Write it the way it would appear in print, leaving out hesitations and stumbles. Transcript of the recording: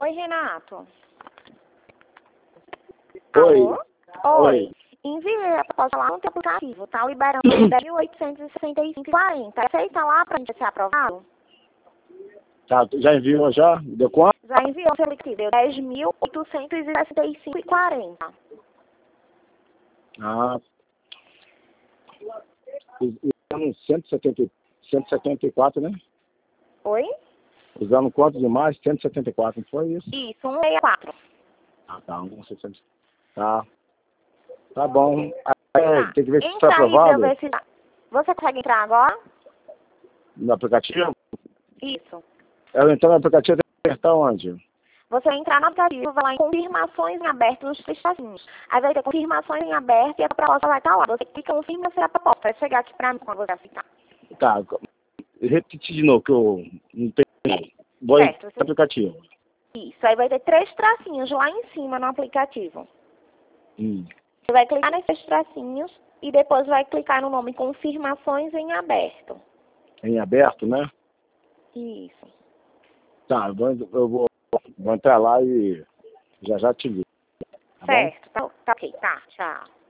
Oi, Renato. Oi. Alô? Oi. Enviei a proposta lá no teu aplicativo, tá liberando 10.865,40. Aceita lá pra gente ser aprovado? Tá, já enviou já? Deu quanto? Já enviou, seu aplicativo, deu 10.865,40. Ah, usando 174, né? Oi? Usando quanto demais? 174, não foi isso? Isso, 164. Ah, tá, 160. Tá. Tá bom. Tá. Tem que ver se foi Entra aí pra eu aprovado ver se... Você consegue entrar agora? no aplicativo. Isso. Eu entrar no aplicativo, tem que apertar onde? Você vai entrar no aplicativo, vai lá em confirmações em aberto nos três tracinhos. Aí vai ter confirmações em aberto e a proposta vai estar lá. Você clica em confirma se a proposta vai chegar aqui pra mim quando você aceitar. Tá, repetir de novo que eu não tenho. Vou Certo. entrar no aplicativo. Isso. Aí vai ter três tracinhos lá em cima no aplicativo. Hum. Você vai clicar nesses tracinhos e depois vai clicar no nome confirmações em aberto. Em aberto, né? Isso. Tá, eu vou entrar lá e já te ligo. Tá bom? Certo. Tá ok. Tá. Tchau.